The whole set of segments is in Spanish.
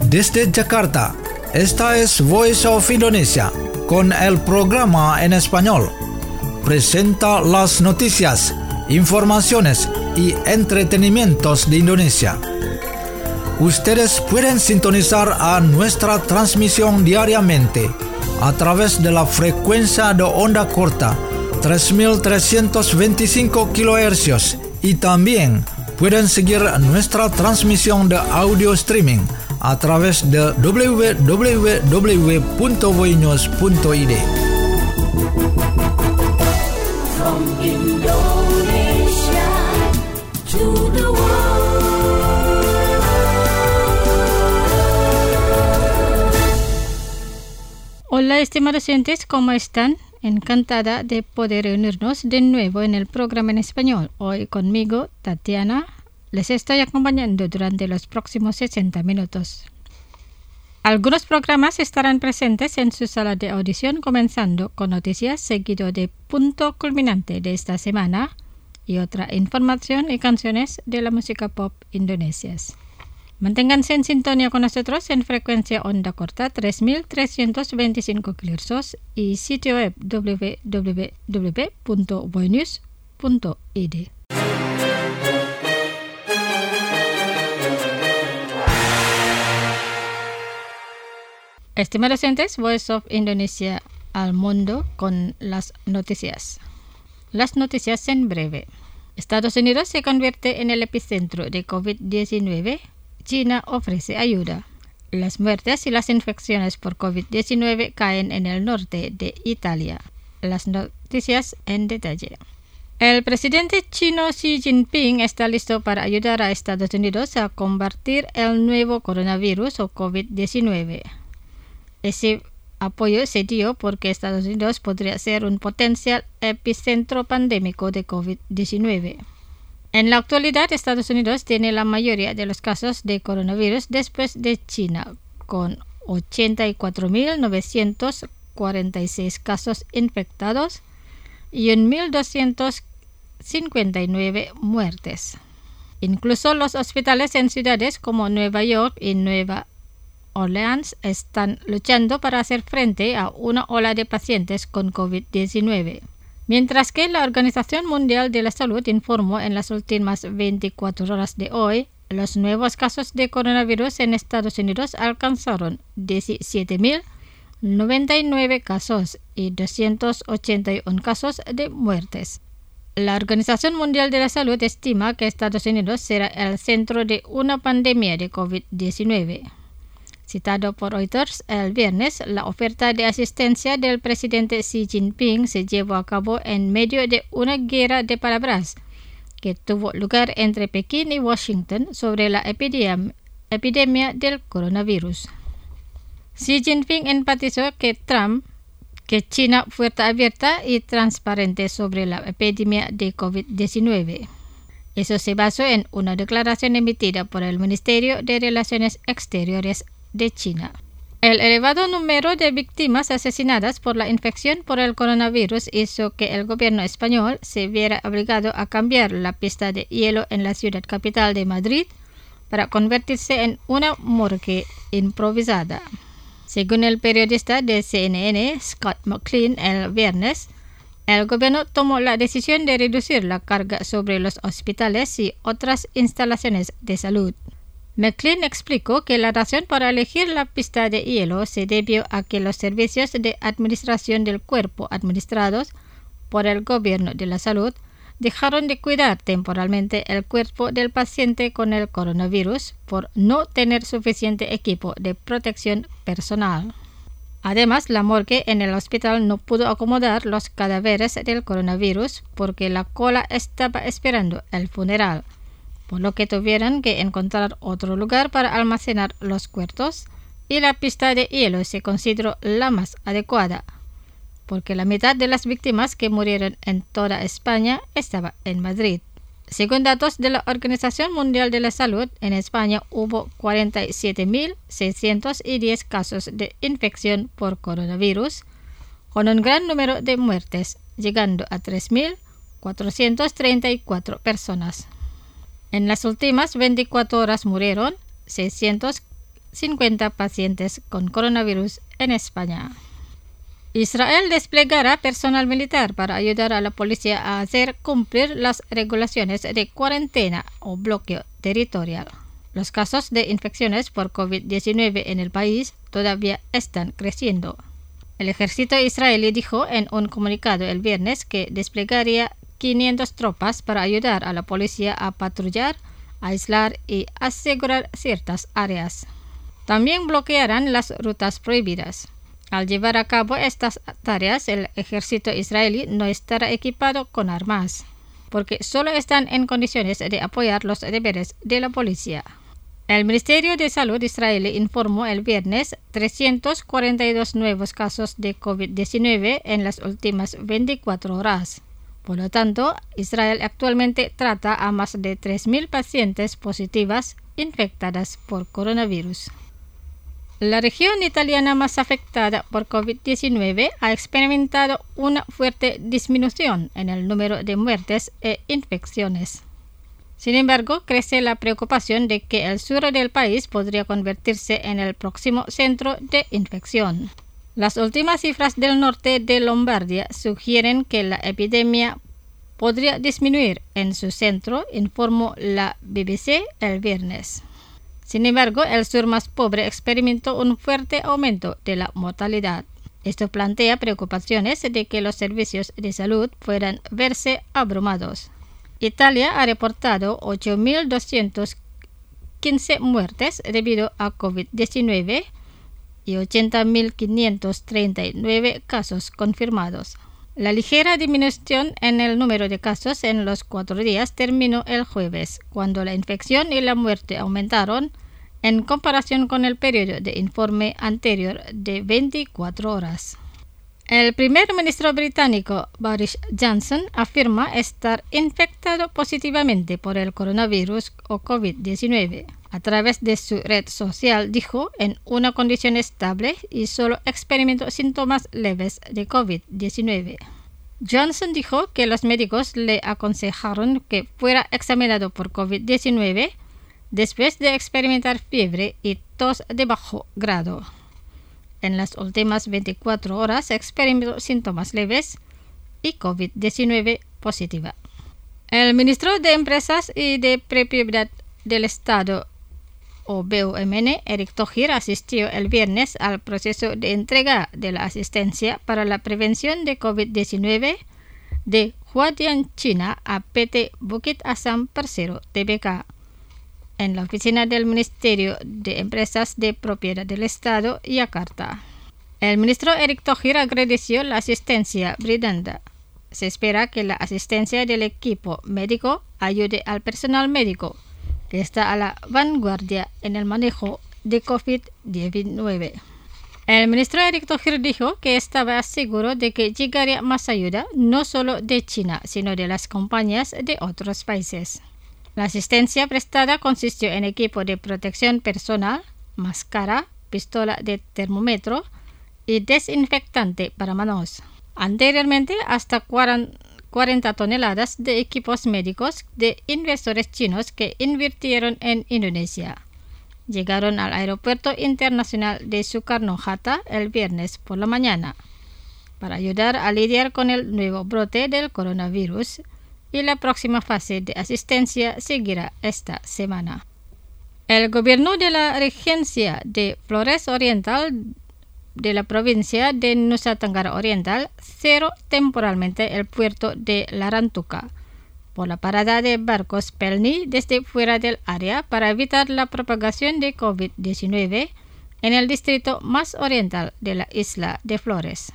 Desde Jakarta, esta es Voice of Indonesia, con el programa en español. Presenta las noticias, informaciones y entretenimientos de Indonesia. Ustedes pueden sintonizar a nuestra transmisión diariamente a través de la frecuencia de onda corta 3.325 kHz y también pueden seguir nuestra transmisión de audio streaming a través de www.voinews.id. From Indonesia to the world. Hola estimados oyentes, ¿cómo están? Encantada de poder reunirnos de nuevo en el programa en español. Hoy conmigo, Tatiana, les estoy acompañando durante los próximos 60 minutos. Algunos programas estarán presentes en su sala de audición, comenzando con noticias, seguido de punto culminante de esta semana y otra información y canciones de la música pop indonesias. Manténganse en sintonía con nosotros en frecuencia onda corta 3.325 kHz y sitio web www.voinews.id. Estimados oyentes, Voice of Indonesia al mundo con las noticias. Las noticias en breve. Estados Unidos se convierte en el epicentro de COVID-19. China ofrece ayuda. Las muertes y las infecciones por COVID-19 caen en el norte de Italia. Las noticias en detalle. El presidente chino Xi Jinping está listo para ayudar a Estados Unidos a combatir el nuevo coronavirus o COVID-19. Ese apoyo se dio porque Estados Unidos podría ser un potencial epicentro pandémico de COVID-19. En la actualidad, Estados Unidos tiene la mayoría de los casos de coronavirus después de China, con 84.946 casos infectados y 1.259 muertes. Incluso los hospitales en ciudades como Nueva York y Nueva Orleans están luchando para hacer frente a una ola de pacientes con COVID-19. Mientras que la Organización Mundial de la Salud informó en las últimas 24 horas de hoy, los nuevos casos de coronavirus en Estados Unidos alcanzaron 17.099 casos y 281 casos de muertes. La Organización Mundial de la Salud estima que Estados Unidos será el centro de una pandemia de COVID-19. Citado por Reuters el viernes, la oferta de asistencia del presidente Xi Jinping se llevó a cabo en medio de una guerra de palabras que tuvo lugar entre Pekín y Washington sobre la epidemia del coronavirus. Xi Jinping enfatizó que China fuera abierta y transparente sobre la epidemia de COVID-19. Eso se basó en una declaración emitida por el Ministerio de Relaciones Exteriores de China. El elevado número de víctimas asesinadas por la infección por el coronavirus hizo que el gobierno español se viera obligado a cambiar la pista de hielo en la ciudad capital de Madrid para convertirse en una morgue improvisada. Según el periodista de CNN, Scott McLean, el viernes, el gobierno tomó la decisión de reducir la carga sobre los hospitales y otras instalaciones de salud. McLean explicó que la razón para elegir la pista de hielo se debió a que los servicios de administración del cuerpo administrados por el gobierno de la salud dejaron de cuidar temporalmente el cuerpo del paciente con el coronavirus por no tener suficiente equipo de protección personal. Además, la morgue en el hospital no pudo acomodar los cadáveres del coronavirus porque la cola estaba esperando el funeral, por lo que tuvieron que encontrar otro lugar para almacenar los cuerpos, y la pista de hielo se consideró la más adecuada, porque la mitad de las víctimas que murieron en toda España estaba en Madrid. Según datos de la Organización Mundial de la Salud, en España hubo 47.610 casos de infección por coronavirus, con un gran número de muertes, llegando a 3.434 personas. En las últimas 24 horas murieron 656 50 pacientes con coronavirus en España. Israel desplegará personal militar para ayudar a la policía a hacer cumplir las regulaciones de cuarentena o bloqueo territorial. Los casos de infecciones por COVID-19 en el país todavía están creciendo. El ejército israelí dijo en un comunicado el viernes que desplegaría 500 tropas para ayudar a la policía a patrullar, aislar y asegurar ciertas áreas. También bloquearán las rutas prohibidas. Al llevar a cabo estas tareas, el ejército israelí no estará equipado con armas, porque solo están en condiciones de apoyar los deberes de la policía. El Ministerio de Salud israelí informó el viernes 342 nuevos casos de COVID-19 en las últimas 24 horas. Por lo tanto, Israel actualmente trata a más de 3.000 pacientes positivas infectadas por coronavirus. La región italiana más afectada por COVID-19 ha experimentado una fuerte disminución en el número de muertes e infecciones. Sin embargo, crece la preocupación de que el sur del país podría convertirse en el próximo centro de infección. Las últimas cifras del norte de Lombardía sugieren que la epidemia podría disminuir en su centro, informó la BBC el viernes. Sin embargo, el sur más pobre experimentó un fuerte aumento de la mortalidad. Esto plantea preocupaciones de que los servicios de salud puedan verse abrumados. Italia ha reportado 8.215 muertes debido a COVID-19 y 80.539 casos confirmados. La ligera disminución en el número de casos en los 4 días terminó el jueves, cuando la infección y la muerte aumentaron en comparación con el periodo de informe anterior de 24 horas. El primer ministro británico Boris Johnson afirma estar infectado positivamente por el coronavirus o COVID-19. A través de su red social dijo en una condición estable y solo experimentó síntomas leves de COVID-19. Johnson dijo que los médicos le aconsejaron que fuera examinado por COVID-19 después de experimentar fiebre y tos de bajo grado. En las últimas 24 horas experimentó síntomas leves y COVID-19 positiva. El ministro de Empresas y de Propiedad del Estado, o BUMN, Eric Thohir, asistió el viernes al proceso de entrega de la asistencia para la prevención de COVID-19 de Huadian, China, a PT Bukit Asam Persero, TBK, en la oficina del Ministerio de Empresas de Propiedad del Estado, Yakarta. El ministro Eric Thohir agradeció la asistencia brindada. Se espera que la asistencia del equipo médico ayude al personal médico, que está a la vanguardia en el manejo de COVID-19. El ministro Eric Thohir dijo que estaba seguro de que llegaría más ayuda, no solo de China, sino de las compañías de otros países. La asistencia prestada consistió en equipo de protección personal, máscara, pistola de termómetro y desinfectante para manos. Anteriormente, hasta 40 toneladas de equipos médicos de inversores chinos que invirtieron en Indonesia llegaron al aeropuerto internacional de Soekarno-Hatta el viernes por la mañana para ayudar a lidiar con el nuevo brote del coronavirus, y la próxima fase de asistencia seguirá esta semana. El gobierno de la Regencia de Flores Oriental de la provincia de Nusa Tenggara Oriental cerró temporalmente el puerto de Larantuka por la parada de barcos Pelni desde fuera del área para evitar la propagación de COVID-19 en el distrito más oriental de la isla de Flores.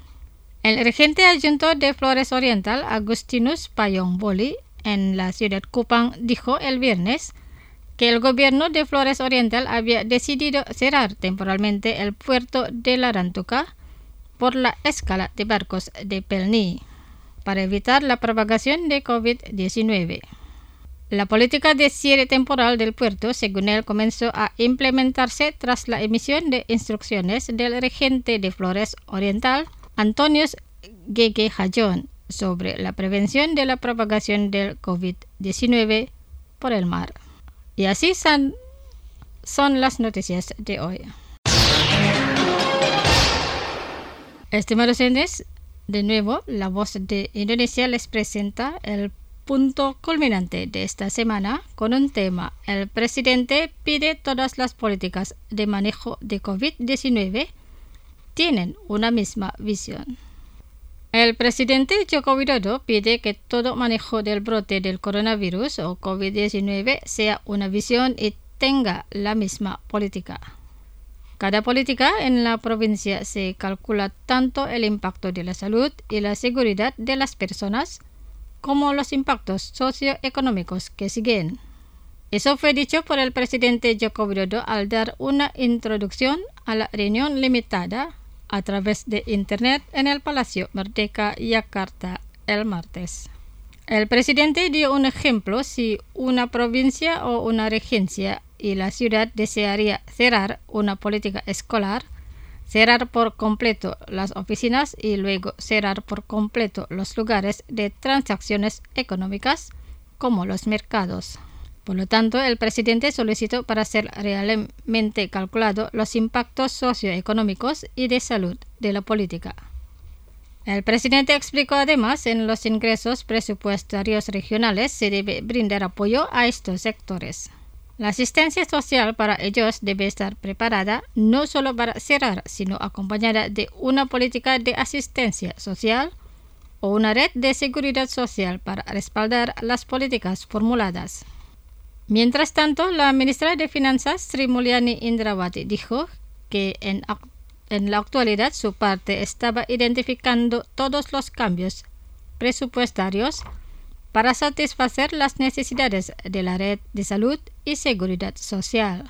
El regente adjunto de Flores Oriental, Agustinus Payong Boli, en la ciudad Kupang, dijo el viernes que el gobierno de Flores Oriental había decidido cerrar temporalmente el puerto de Larantuka por la escala de barcos de Pelni para evitar la propagación de COVID-19. La política de cierre temporal del puerto, según él, comenzó a implementarse tras la emisión de instrucciones del regente de Flores Oriental, Antonius Gege Hajon, sobre la prevención de la propagación del COVID-19 por el mar. Y así son las noticias de hoy. Estimados oyentes, de nuevo, La Voz de Indonesia les presenta el punto culminante de esta semana con un tema. El presidente pide todas las políticas de manejo de COVID-19 tienen una misma visión. El presidente Joko Widodo pide que todo manejo del brote del coronavirus o COVID-19 sea una visión y tenga la misma política. Cada política en la provincia se calcula tanto el impacto de la salud y la seguridad de las personas como los impactos socioeconómicos que siguen. Eso fue dicho por el presidente Joko Widodo al dar una introducción a la reunión limitada a través de Internet en el Palacio Merdeka, Yakarta, el martes. El presidente dio un ejemplo si una provincia o una regencia y la ciudad desearía cerrar una política escolar, cerrar por completo las oficinas y luego cerrar por completo los lugares de transacciones económicas como los mercados. Por lo tanto, el presidente solicitó para ser realmente calculado los impactos socioeconómicos y de salud de la política. El presidente explicó además en los ingresos presupuestarios regionales se debe brindar apoyo a estos sectores. La asistencia social para ellos debe estar preparada no solo para cerrar, sino acompañada de una política de asistencia social o una red de seguridad social para respaldar las políticas formuladas. Mientras tanto, la ministra de Finanzas, Sri Mulyani Indrawati, dijo que en la actualidad su parte estaba identificando todos los cambios presupuestarios para satisfacer las necesidades de la red de salud y seguridad social.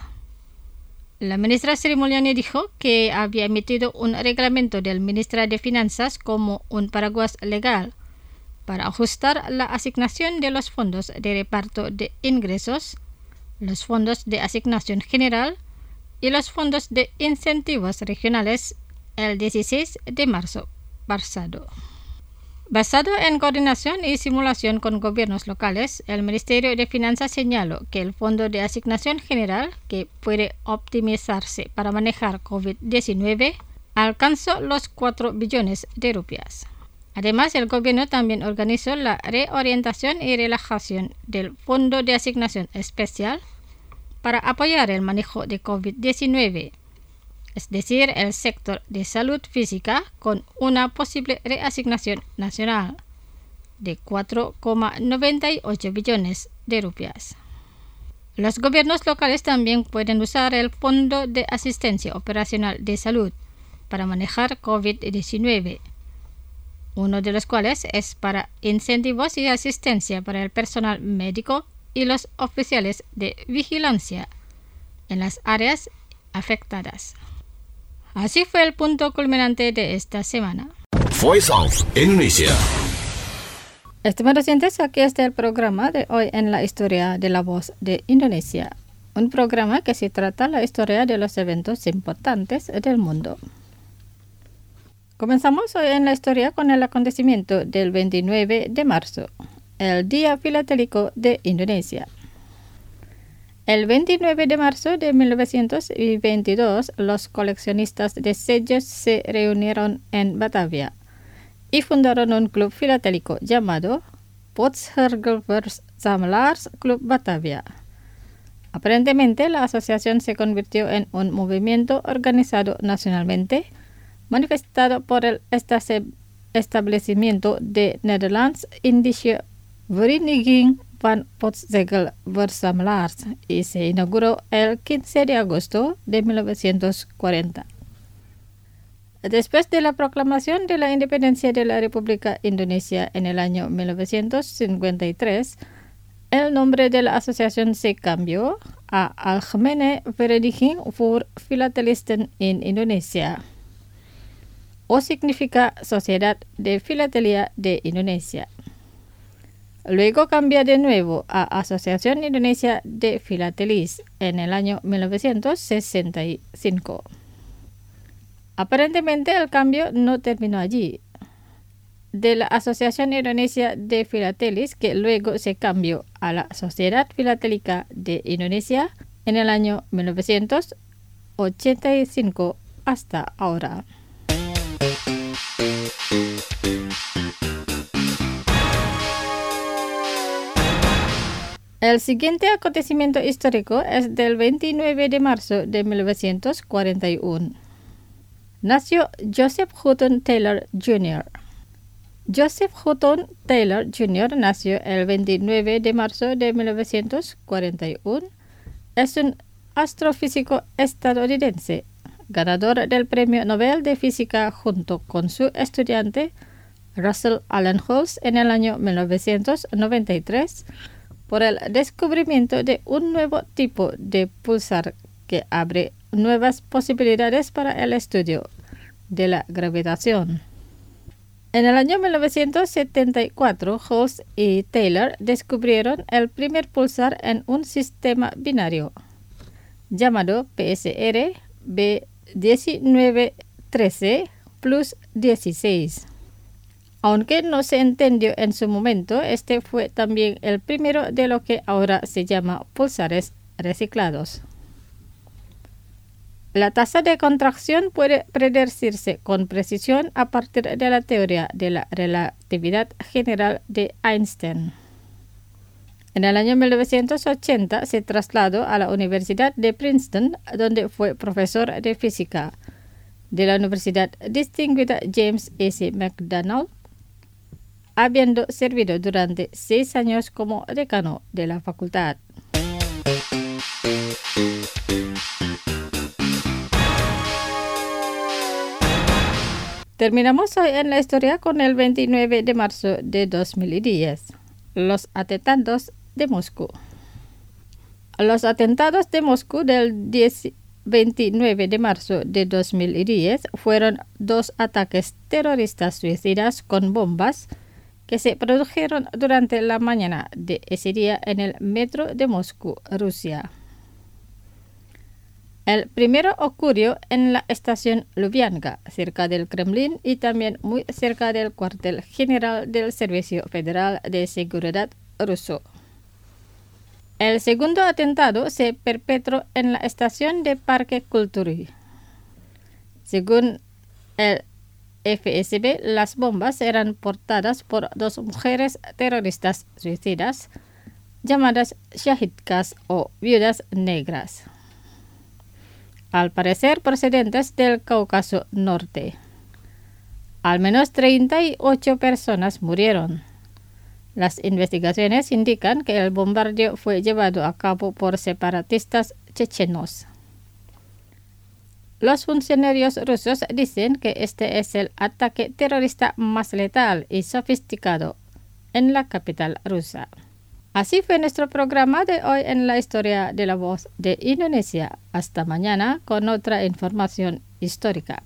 La ministra Sri Mulyani dijo que había emitido un reglamento del ministro de Finanzas como un paraguas legal para ajustar la asignación de los fondos de reparto de ingresos, los fondos de asignación general y los fondos de incentivos regionales el 16 de marzo pasado. Basado en coordinación y simulación con gobiernos locales, el Ministerio de Finanzas señaló que el Fondo de Asignación General, que puede optimizarse para manejar COVID-19, alcanzó los 4 billones de rupias. Además, el gobierno también organizó la reorientación y relajación del Fondo de Asignación Especial para apoyar el manejo de COVID-19, es decir, el sector de salud física, con una posible reasignación nacional de 4,98 billones de rupias. Los gobiernos locales también pueden usar el Fondo de Asistencia Operacional de Salud para manejar COVID-19, uno de los cuales es para incentivos y asistencia para el personal médico y los oficiales de vigilancia en las áreas afectadas. Así fue el punto culminante de esta semana. Voice of Indonesia. Estimados oyentes, aquí está el programa de hoy en la historia de La Voz de Indonesia, un programa que se trata la historia de los eventos importantes del mundo. Comenzamos hoy en la historia con el acontecimiento del 29 de marzo, el Día Filatélico de Indonesia. El 29 de marzo de 1922, los coleccionistas de sellos se reunieron en Batavia y fundaron un club filatélico llamado Potshergelverzamelaars Club Batavia. Aparentemente, la asociación se convirtió en un movimiento organizado nacionalmente, manifestado por el establecimiento de Nederlands-Indische Vereniging van Potshergelverzamelaars y se inauguró el 15 de agosto de 1940. Después de la proclamación de la independencia de la República Indonesia en el año 1953, el nombre de la asociación se cambió a Algemene Vereniging voor Filatelisten in Indonesia, o significa Sociedad de Filatelia de Indonesia. Luego cambia de nuevo a Asociación Indonesia de Filatelis en el año 1965. Aparentemente el cambio no terminó allí. De la Asociación Indonesia de Filatelis, que luego se cambió a la Sociedad Filatélica de Indonesia, en el año 1985 hasta ahora. El siguiente acontecimiento histórico es del 29 de marzo de 1941. Nació Joseph Hutton Taylor Jr. Joseph Hutton Taylor Jr. nació el 29 de marzo de 1941. Es un astrofísico estadounidense, ganador del Premio Nobel de Física junto con su estudiante Russell Allen Hulse en el año 1993 por el descubrimiento de un nuevo tipo de pulsar que abre nuevas posibilidades para el estudio de la gravitación. En el año 1974, Hulse y Taylor descubrieron el primer pulsar en un sistema binario llamado PSR B1913 plus 16. Aunque no se entendió en su momento, este fue también el primero de lo que ahora se llama pulsares reciclados. La tasa de contracción puede predecirse con precisión a partir de la teoría de la relatividad general de Einstein. En el año 1980 se trasladó a la Universidad de Princeton, donde fue profesor de física de la Universidad Distinguida James S. McDonald, habiendo servido durante 6 años como decano de la facultad. Terminamos hoy en la historia con el 29 de marzo de 2010, los atentados de Moscú. Los atentados de Moscú del 29 de marzo de 2010 fueron 2 ataques terroristas suicidas con bombas que se produjeron durante la mañana de ese día en el metro de Moscú, Rusia. El primero ocurrió en la estación Lubyanka, cerca del Kremlin y también muy cerca del cuartel general del Servicio Federal de Seguridad ruso. El segundo atentado se perpetró en la estación de Parque Cultury. Según el FSB, las bombas eran portadas por 2 mujeres terroristas suicidas llamadas shahidkas o viudas negras, al parecer procedentes del Cáucaso Norte. Al menos 38 personas murieron. Las investigaciones indican que el bombardeo fue llevado a cabo por separatistas chechenos. Los funcionarios rusos dicen que este es el ataque terrorista más letal y sofisticado en la capital rusa. Así fue nuestro programa de hoy en la historia de La Voz de Indonesia. Hasta mañana con otra información histórica.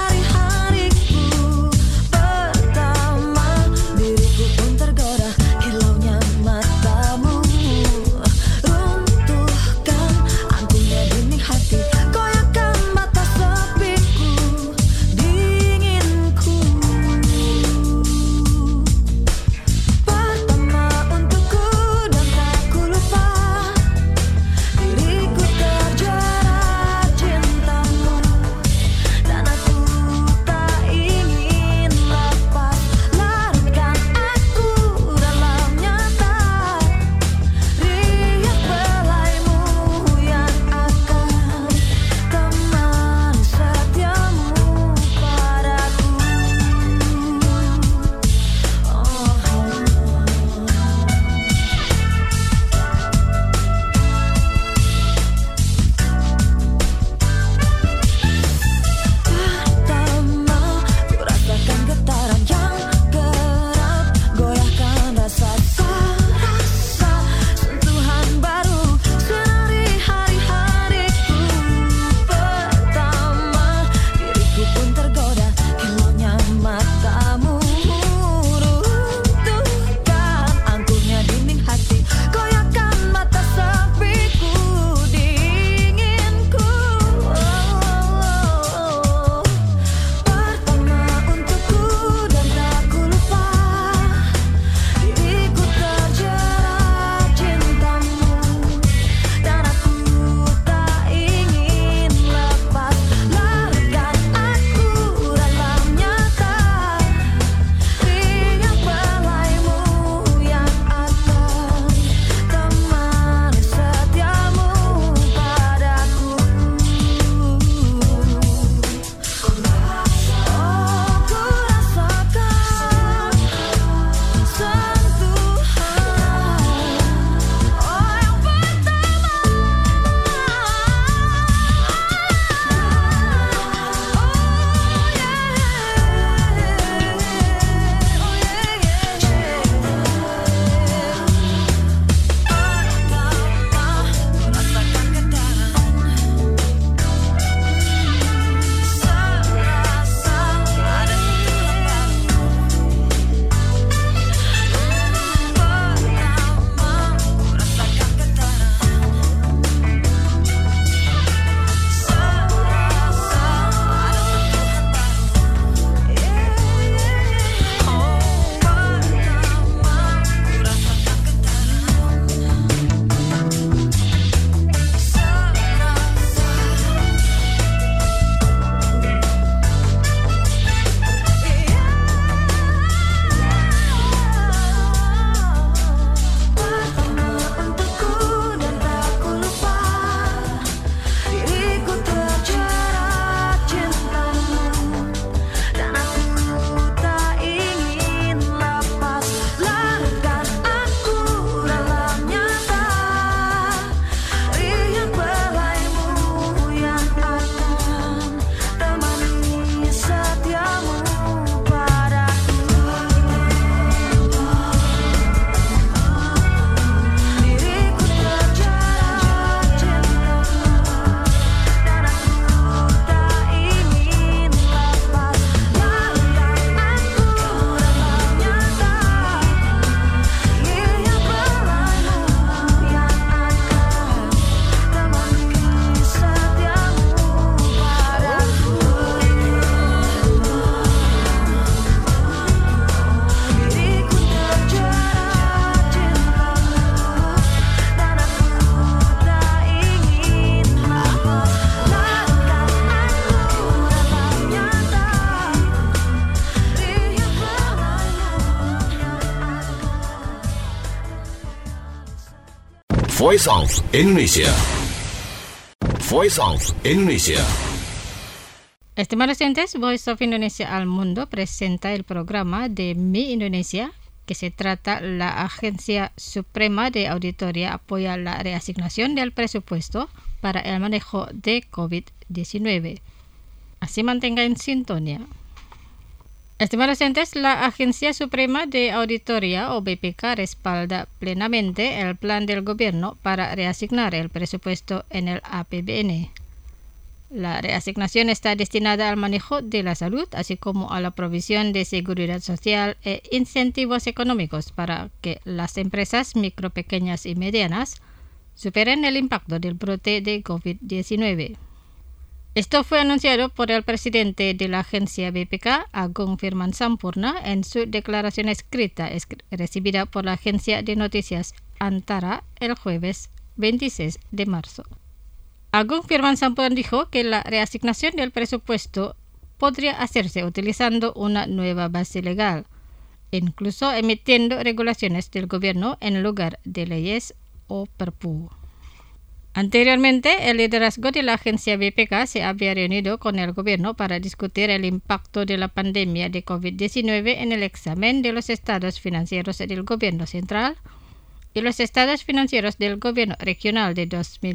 Tergoda Voice of Indonesia. Voice of Indonesia. Estimados oyentes, Voice of Indonesia al Mundo presenta el programa de Mi Indonesia, que se trata la Agencia Suprema de Auditoría apoya la reasignación del presupuesto para el manejo de COVID-19. Así mantenga en sintonía. Estimados oyentes, la Agencia Suprema de Auditoría o BPK respalda plenamente el plan del gobierno para reasignar el presupuesto en el APBN. La reasignación está destinada al manejo de la salud, así como a la provisión de seguridad social e incentivos económicos para que las empresas micro, pequeñas y medianas superen el impacto del brote de COVID-19. Esto fue anunciado por el presidente de la agencia BPK, Agung Firman Sampurna, en su declaración escrita recibida por la agencia de noticias Antara el jueves 26 de marzo. Agung Firman Sampurna dijo que la reasignación del presupuesto podría hacerse utilizando una nueva base legal, incluso emitiendo regulaciones del gobierno en lugar de leyes o Perpu. Anteriormente, el liderazgo de la agencia BPK se había reunido con el gobierno para discutir el impacto de la pandemia de COVID-19 en el examen de los estados financieros del gobierno central y los estados financieros del gobierno regional de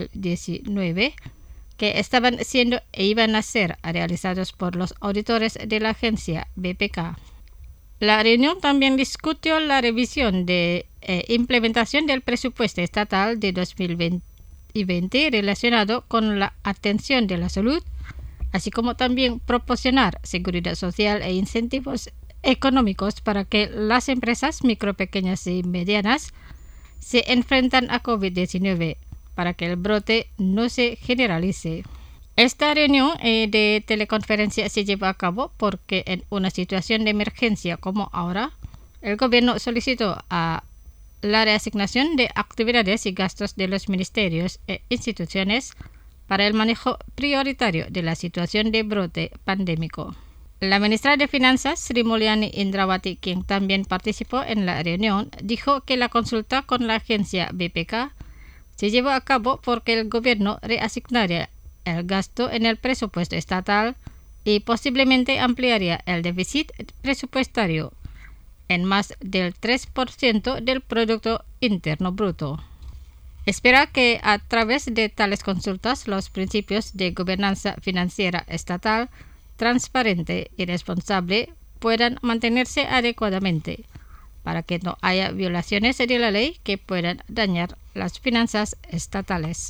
2019, que estaban siendo e iban a ser realizados por los auditores de la agencia BPK. La reunión también discutió la revisión de implementación del presupuesto estatal de 2020 relacionado con la atención de la salud, así como también proporcionar seguridad social e incentivos económicos para que las empresas micro, pequeñas y medianas se enfrentan a COVID-19 para que el brote no se generalice. Esta reunión de teleconferencia se lleva a cabo porque en una situación de emergencia como ahora, el gobierno solicitó a la reasignación de actividades y gastos de los ministerios e instituciones para el manejo prioritario de la situación de brote pandémico. La ministra de Finanzas, Sri Mulyani Indrawati, quien también participó en la reunión, dijo que la consulta con la agencia BPK se llevó a cabo porque el gobierno reasignaría el gasto en el presupuesto estatal y posiblemente ampliaría el déficit presupuestario en más del 3% del Producto Interno Bruto. Espera que a través de tales consultas los principios de gobernanza financiera estatal transparente y responsable puedan mantenerse adecuadamente para que no haya violaciones de la ley que puedan dañar las finanzas estatales.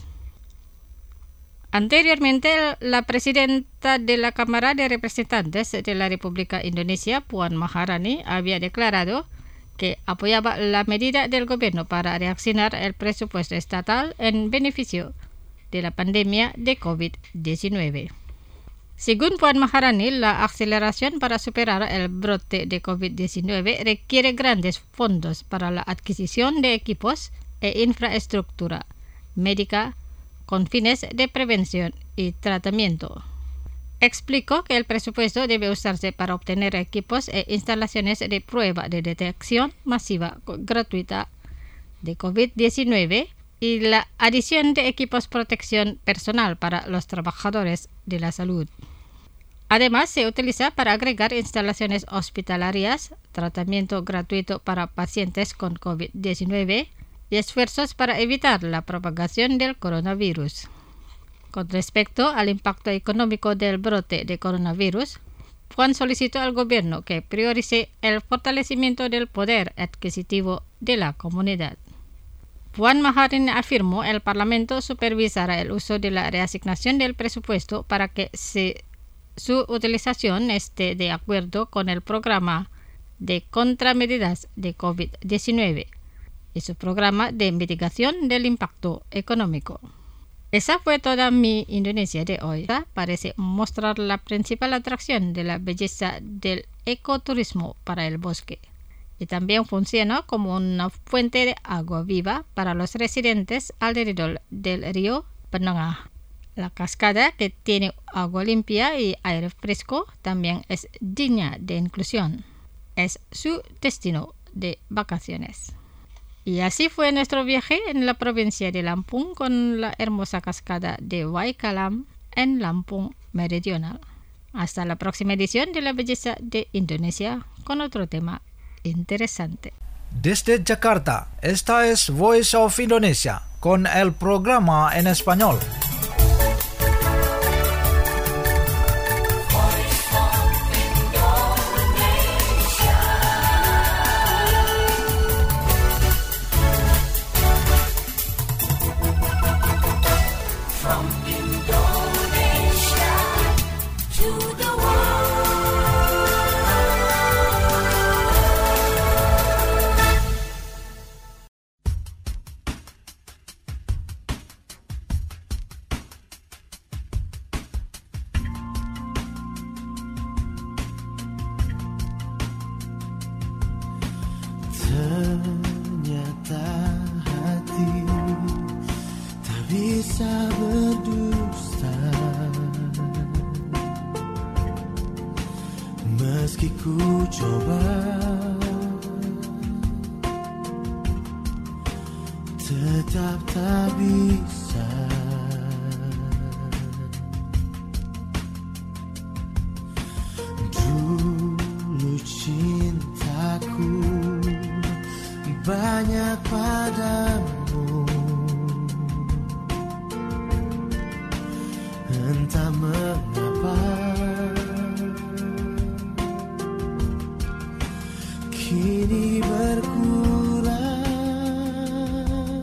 Anteriormente, la presidenta de la Cámara de Representantes de la República Indonesia, Puan Maharani, había declarado que apoyaba la medida del gobierno para reaccionar el presupuesto estatal en beneficio de la pandemia de COVID-19. Según Puan Maharani, la aceleración para superar el brote de COVID-19 requiere grandes fondos para la adquisición de equipos e infraestructura médica con fines de prevención y tratamiento. Explicó que el presupuesto debe usarse para obtener equipos e instalaciones de prueba de detección masiva gratuita de COVID-19 y la adición de equipos de protección personal para los trabajadores de la salud. Además, se utiliza para agregar instalaciones hospitalarias, tratamiento gratuito para pacientes con COVID-19 y esfuerzos para evitar la propagación del coronavirus. Con respecto al impacto económico del brote de coronavirus, Puan solicitó al gobierno que priorice el fortalecimiento del poder adquisitivo de la comunidad. Puan Maharani afirmó que el Parlamento supervisará el uso de la reasignación del presupuesto para que su utilización esté de acuerdo con el programa de contramedidas de COVID-19 y su programa de mitigación del impacto económico. Esa fue toda Mi Indonesia de hoy. Parece mostrar la principal atracción de la belleza del ecoturismo para el bosque y también funciona como una fuente de agua viva para los residentes alrededor del río Penengah. La cascada, que tiene agua limpia y aire fresco, también es digna de inclusión. Es su destino de vacaciones. Y así fue nuestro viaje en la provincia de Lampung con la hermosa cascada de Waikalam en Lampung Meridional. Hasta la próxima edición de La Belleza de Indonesia con otro tema interesante. Desde Jakarta, esta es Voice of Indonesia con el programa en español. Ternyata hati tak bisa berdusta, meski ku coba, tetap tak bisa. Dulu cintaku banyak padamu, entah mengapa kini berkurang.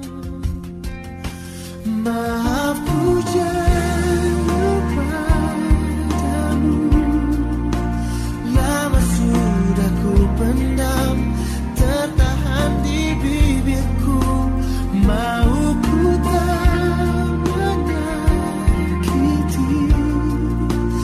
Maaf ku jauh padamu, lama sudah ku pendam, tertahan di bibirku. Mau ku tak menyakiti,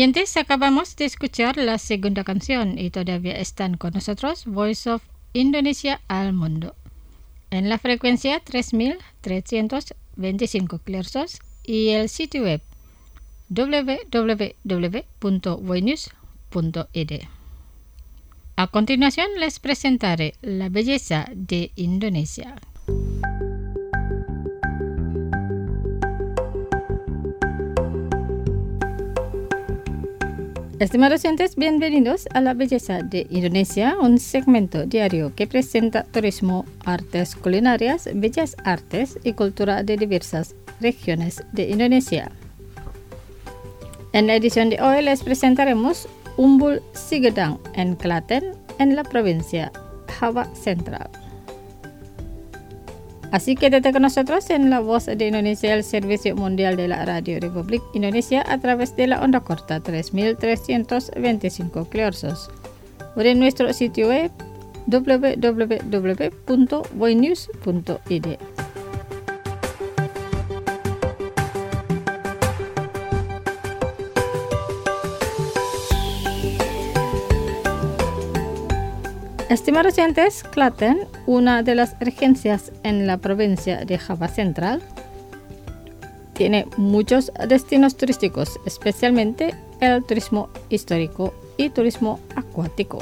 Y antes acabamos de escuchar la segunda canción y todavía están con nosotros Voice of Indonesia al Mundo en la frecuencia 3325 kHz y el sitio web www.voinews.id. A continuación les presentaré la belleza de Indonesia. Estimados oyentes, bienvenidos a La Belleza de Indonesia, un segmento diario que presenta turismo, artes culinarias, bellas artes y cultura de diversas regiones de Indonesia. En la edición de hoy les presentaremos Umbul Sigedang en Klaten, en la provincia Java Central. Así que quédate con nosotros en La Voz de Indonesia, el servicio mundial de la Radio Republik Indonesia a través de la onda corta 3325 kHz o en nuestro sitio web www.voinews.id. Estimados oyentes, Klaten, una de las regencias en la provincia de Java Central, tiene muchos destinos turísticos, especialmente el turismo histórico y turismo acuático.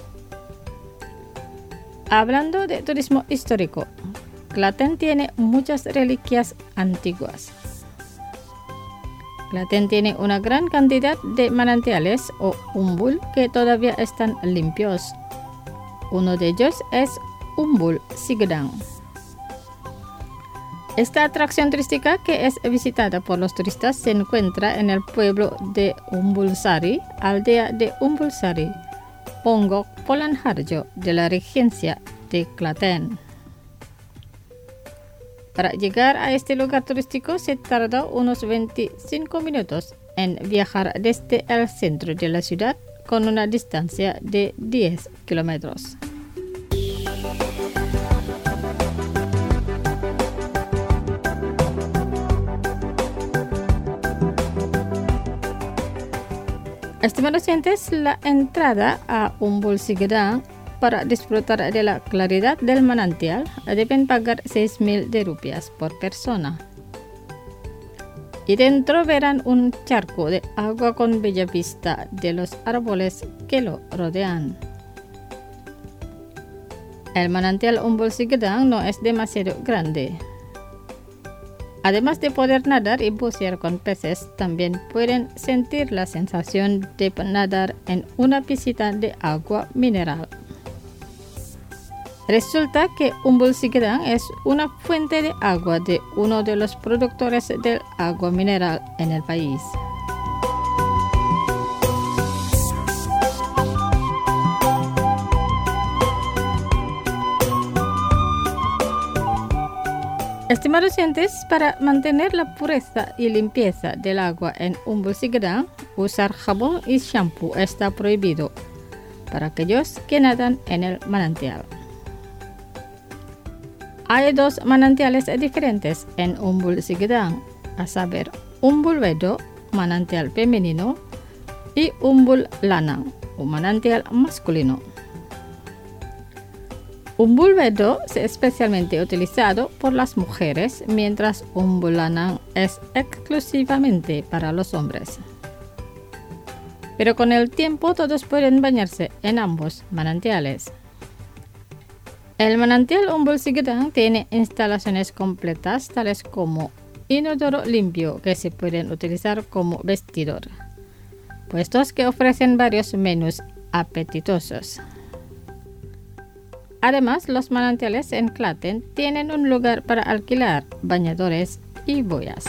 Hablando de turismo histórico, Klaten tiene muchas reliquias antiguas. Klaten tiene una gran cantidad de manantiales o umbul que todavía están limpios. Uno de ellos es Umbul Sigedang. Esta atracción turística, que es visitada por los turistas, se encuentra en el pueblo de Umbulsari, aldea de Umbulsari, Ponggok Polanharjo, de la regencia de Klaten. Para llegar a este lugar turístico se tarda unos 25 minutos en viajar desde el centro de la ciudad, con una distancia de 10 kilómetros. Estimados oyentes, la entrada a Umbul Sigedang para disfrutar de la claridad del manantial deben pagar 6.000 rupias por persona. Y dentro verán un charco de agua con bella vista de los árboles que lo rodean. El manantial Umbul Sigedang no es demasiado grande. Además de poder nadar y bucear con peces, también pueden sentir la sensación de nadar en una piscina de agua mineral. Resulta que Umbul Sigedang es una fuente de agua de uno de los productores del agua mineral en el país. Estimados oyentes, para mantener la pureza y limpieza del agua en Umbul Sigedang, usar jabón y shampoo está prohibido para aquellos que nadan en el manantial. Hay dos manantiales diferentes en Umbul Sigedang, a saber, Umbul Wedo, manantial femenino, y Umbul Lanang, un manantial masculino. Umbul Wedo es especialmente utilizado por las mujeres, mientras Umbul Lanang es exclusivamente para los hombres. Pero con el tiempo todos pueden bañarse en ambos manantiales. El manantial Umbul Sigedang tiene instalaciones completas tales como inodoro limpio que se pueden utilizar como vestidor, puestos que ofrecen varios menús apetitosos. Además, los manantiales en Klaten tienen un lugar para alquilar bañadores y boyas.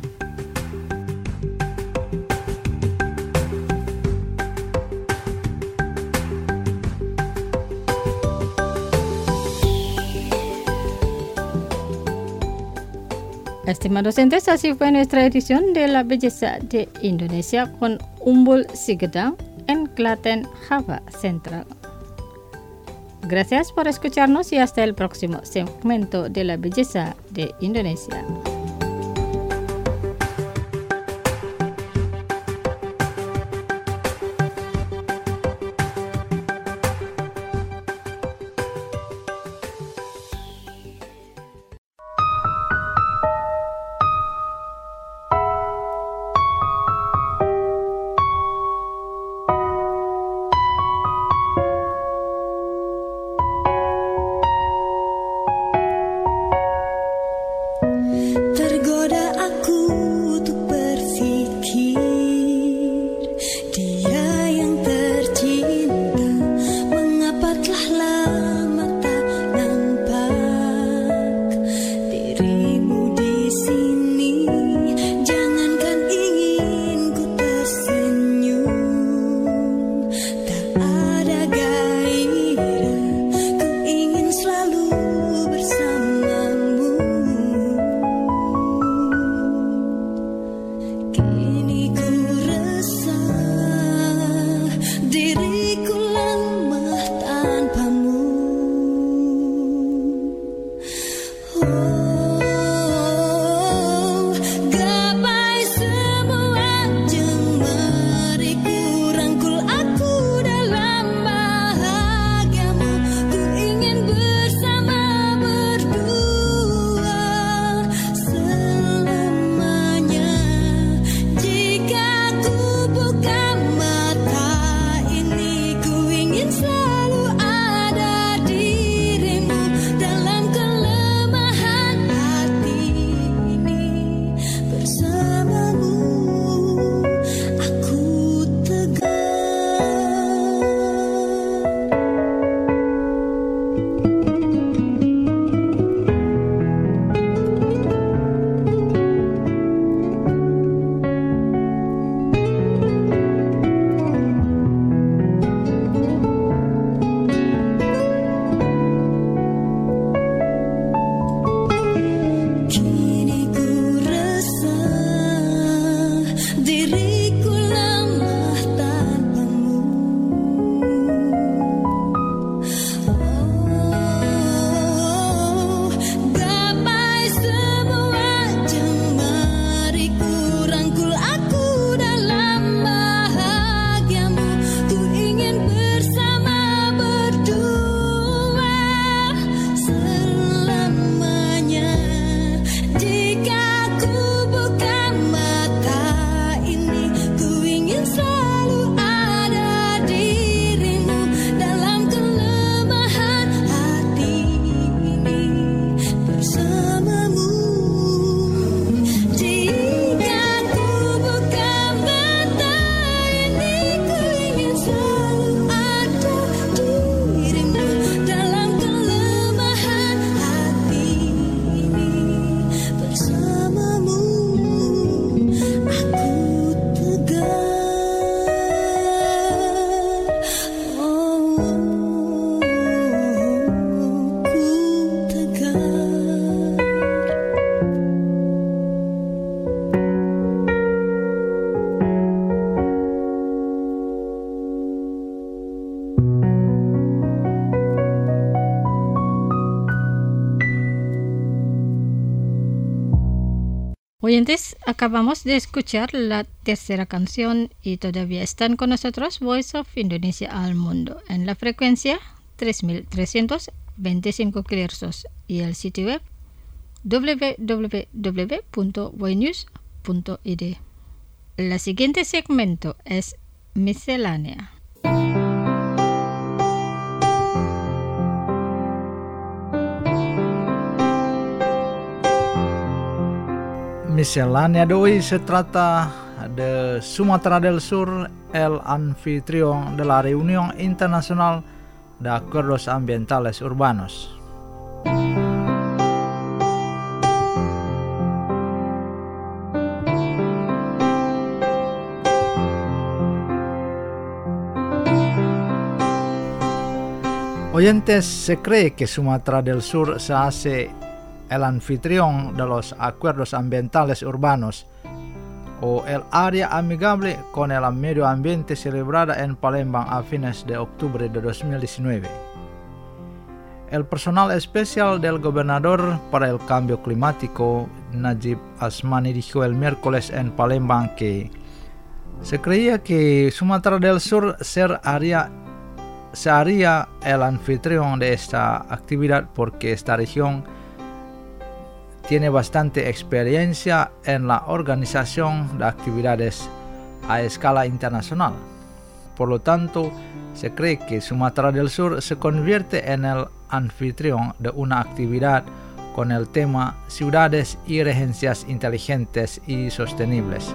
Estimados oyentes, así fue nuestra edición de La Belleza de Indonesia con Umbul Sigedang en Klaten, Java Central. Gracias por escucharnos y hasta el próximo segmento de La Belleza de Indonesia. Oyentes, acabamos de escuchar la tercera canción y todavía están con nosotros Voice of Indonesia al Mundo en la frecuencia 3325 kHz y el sitio web www.voinews.id. El siguiente segmento es Miscelánea. Miscelánea de hoy se trata de Sumatra del Sur, el anfitrión de la Reunión Internacional de Acuerdos Ambientales Urbanos. Oyentes, se cree que Sumatra del Sur se hace el anfitrión de los acuerdos ambientales urbanos o el área amigable con el medio ambiente celebrada en Palembang a fines de octubre de 2019. El personal especial del gobernador para el cambio climático, Najib Asmani, dijo el miércoles en Palembang que se creía que Sumatra del Sur se haría el anfitrión de esta actividad porque esta región tiene bastante experiencia en la organización de actividades a escala internacional. Por lo tanto, se cree que Sumatra del Sur se convierte en el anfitrión de una actividad con el tema Ciudades y Regencias Inteligentes y Sostenibles.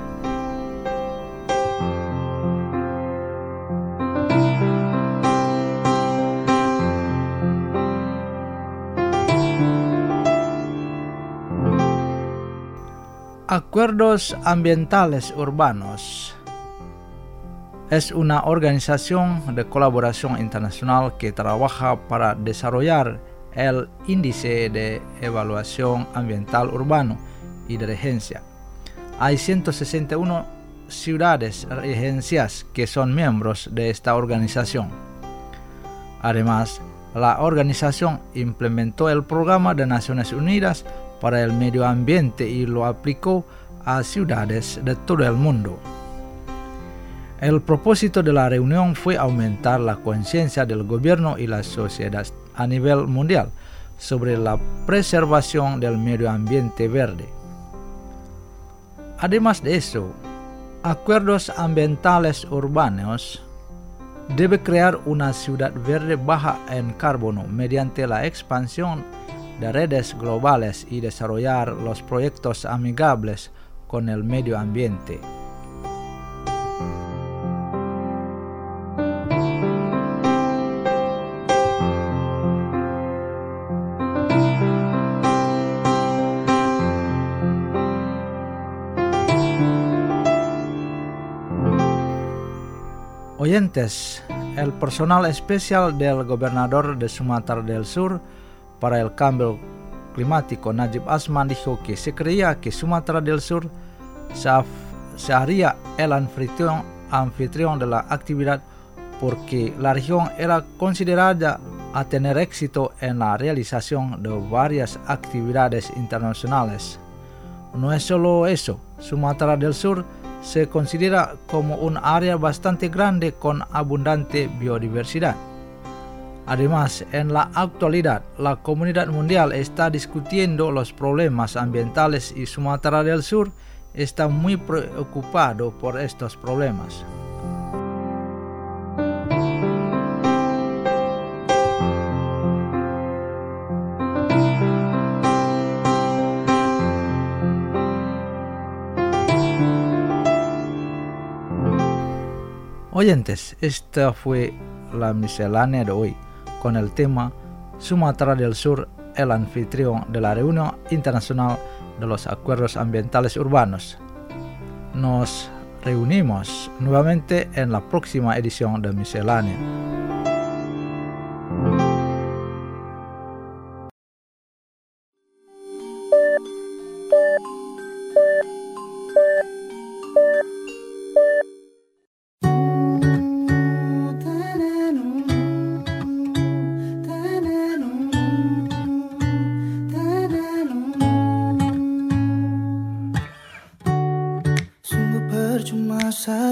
Acuerdos Ambientales Urbanos es una organización de colaboración internacional que trabaja para desarrollar el Índice de Evaluación Ambiental Urbano y de Regencia. Hay 161 ciudades regencias que son miembros de esta organización. Además, la organización implementó el Programa de Naciones Unidas para el Medio Ambiente y lo aplicó a ciudades de todo el mundo. El propósito de la reunión fue aumentar la conciencia del gobierno y la sociedad a nivel mundial sobre la preservación del medio ambiente verde. Además de eso, acuerdos ambientales urbanos debe crear una ciudad verde baja en carbono mediante la expansión de redes globales y desarrollar los proyectos amigables con el medio ambiente. Oyentes, el personal especial del gobernador de Sumatra del Sur para el cambio climático, Najib Asman, dijo que se creía que Sumatra del Sur se haría el anfitrión de la actividad porque la región era considerada a tener éxito en la realización de varias actividades internacionales. No es solo eso, Sumatra del Sur se considera como un área bastante grande con abundante biodiversidad. Además, en la actualidad, la comunidad mundial está discutiendo los problemas ambientales y Sumatra del Sur está muy preocupado por estos problemas. Oyentes, esta fue la miscelánea de hoy con el tema Sumatra del Sur, el anfitrión de la Reunión Internacional de los Acuerdos Ambientales Urbanos. Nos reunimos nuevamente en la próxima edición de Miscelánea.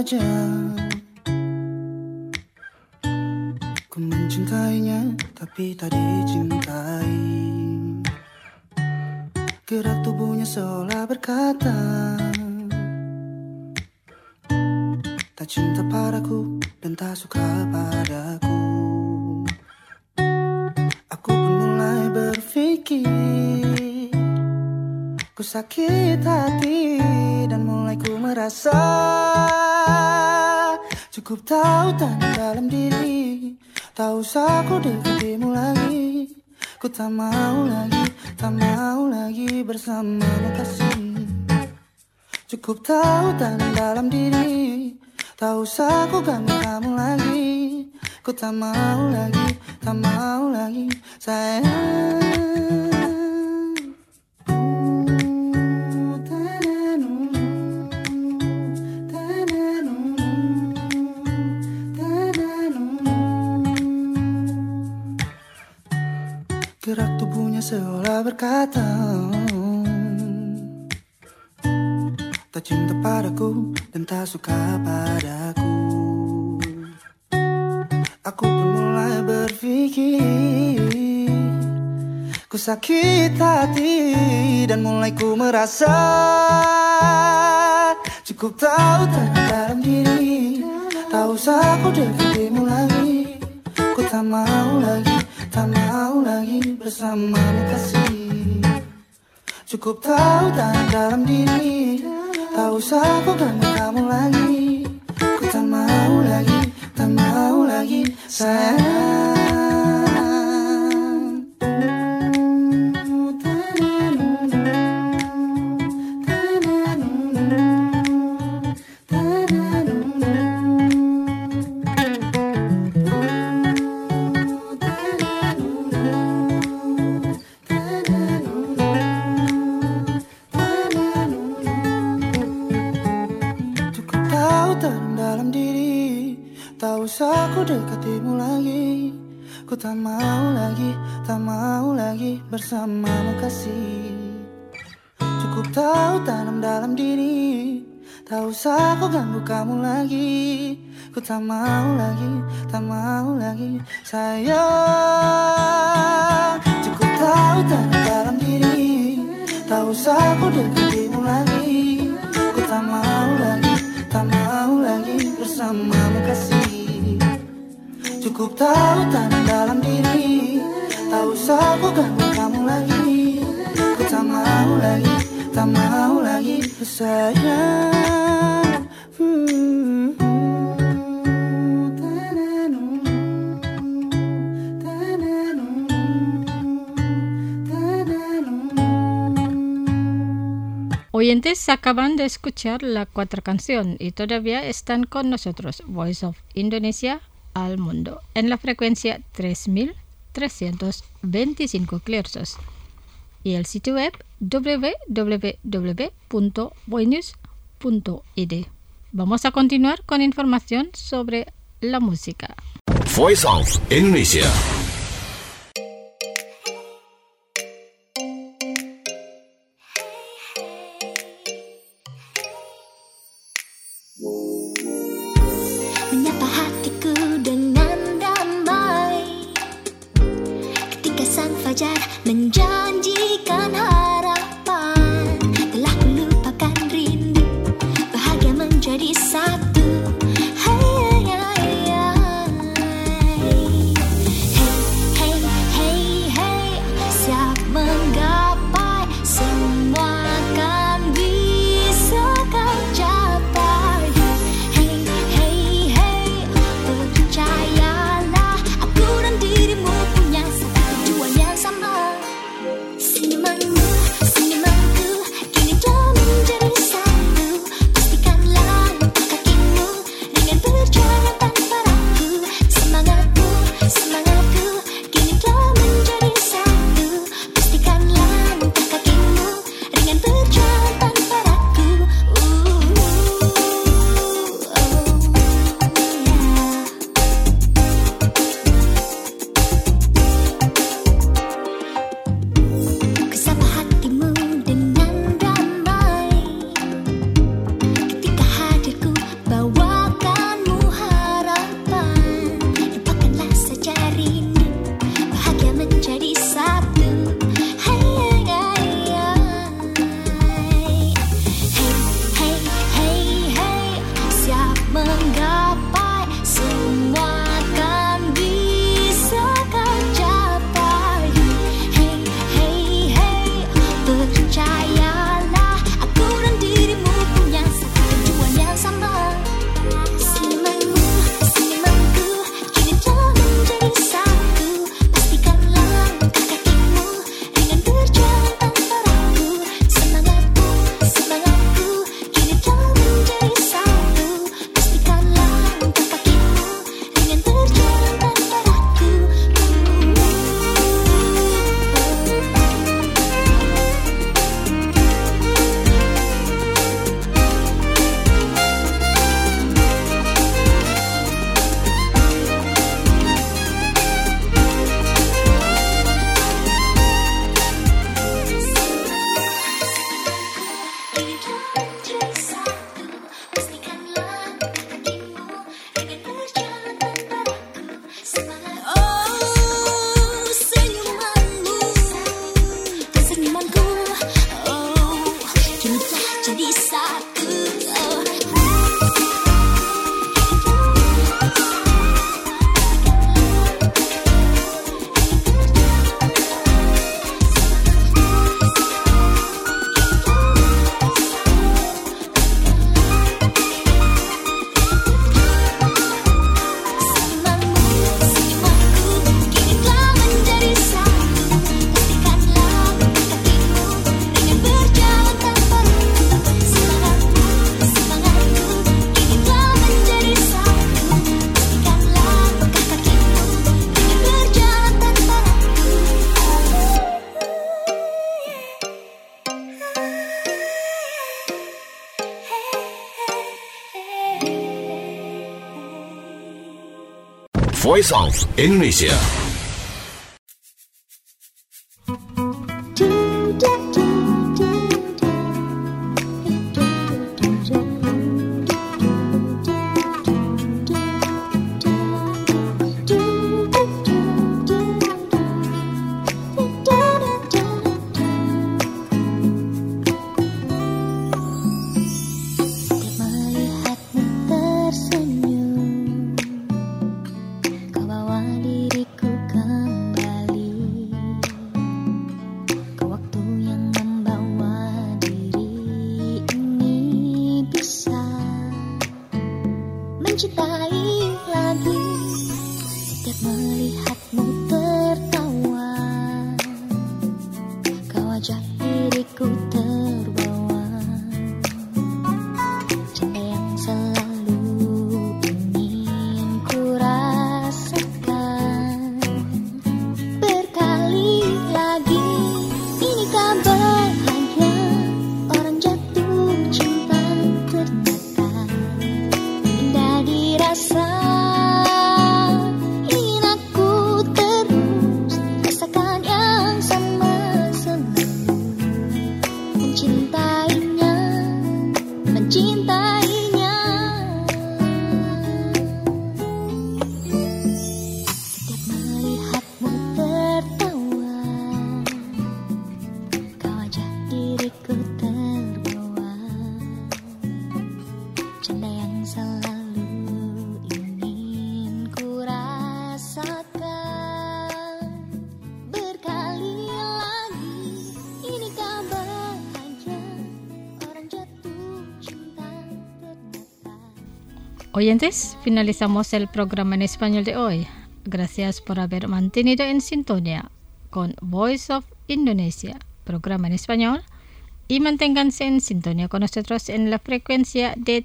saja. Ku mencintainya tapi tak dicintai. Gerak tubuhnya seolah berkata, tak cinta padaku dan tak suka padaku. Aku pun mulai berpikir, ku sakit hati dan mulai ku merasa cukup tahu tanda dalam diri. Tak usah ku dekatimu lagi. Ku tak mau lagi bersamamu kasih. Cukup tahu tanda dalam diri. Tak usah ku ganggu kamu lagi. Ku tak mau lagi sayang. Gerak tubuhnya seolah berkata, tak cinta padaku dan tak suka padaku. Aku pun mulai berpikir, ku sakit hati dan mulai ku merasa cukup tahu tanda dalam diri. Tak usah ku dekatimu lagi. Ku tak mau lagi bersamamu kasih. Cukup tahu tanda dalam diri. Tak usah ku ganggu kamu lagi. Ku tak mau lagi sayang. Aku dekatimu lagi. Ku tak mau lagi bersamamu kasih. Cukup tahu tanam dalam diri. Tak usah aku ganggu kamu lagi. Ku tak mau lagi sayang. Cukup tahu tanam dalam diri. Tak usah aku dekatimu lagi. Ku tak mau lagi bersamamu kasih. Cukup tahu tanda dalam diri. Tak usah aku ganggu kamu lagi. Ku tak mau lagi sayang. Oyentes acaban de escuchar la 4 canción y todavía están con nosotros, Voice of Indonesia al mundo, en la frecuencia 3325 kHz y el sitio web www.boynews.id. Vamos a continuar con información sobre la música. Voice of Indonesia. Menyapa hatiku dengan damai ketika sang fajar menjanjikan harapan. Telah melupakan rindu, bahagia menjadi satu. Hey, hey, hey, hey. Hey, Voice of Indonesia. Melihatmu tersenyum, kau bawa diriku kembali ke waktu yang membawa diri ini bisa mencintai lagi. Setiap melihatmu tertawa, kau ajak diriku terbawa. Cinta yang selalu ingin ku rasakan. Berkali lagi, inikah bahagia orang jatuh cinta, ternyata indah dirasa. Ingin aku terus rasakan yang sama selalu, mencintainya, mencintainya. Setiap melihatmu tertawa, kau ajak diriku terbawa. Cinta yang selalu ingin ku rasakan. Berkali lagi, inikah bahagia orang jatuh cinta, ternyata. Oyentes, finalizamos el programa en español de hoy. Gracias por haber mantenido en sintonía con Voice of Indonesia, programa en español, y manténganse en sintonía con nosotros en la frecuencia de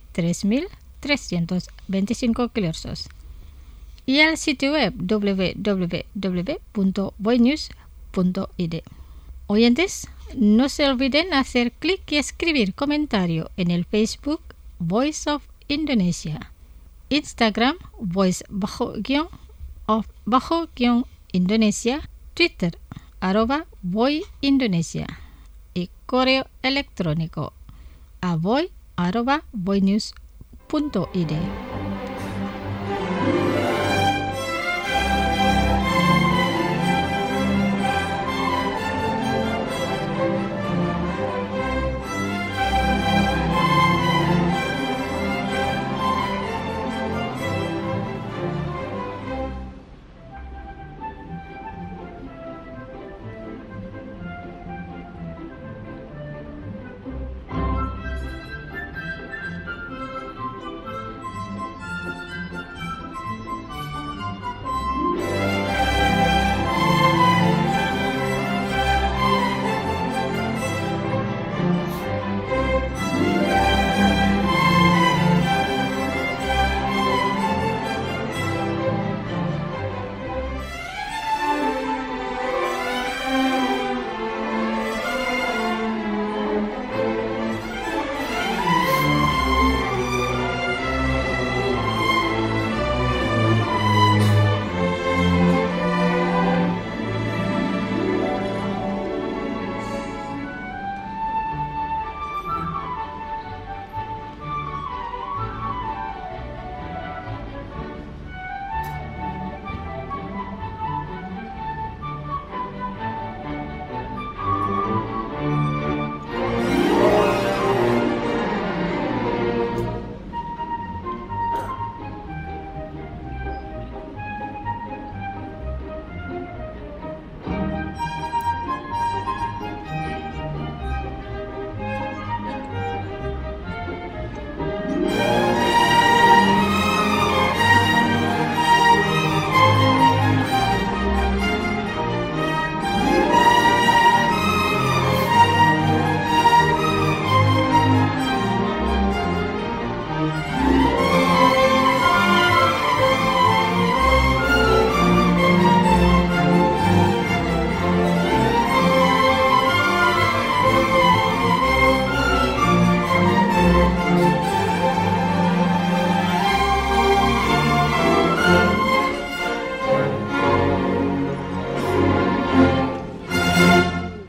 3.325 kHz y al sitio web www.voinews.id. Oyentes, no se olviden hacer clic y escribir comentario en el Facebook Voice of Indonesia, Instagram voice_Indonesia, Twitter @voiindonesia y correo electrónico a voi@voinews.id. Indonesia.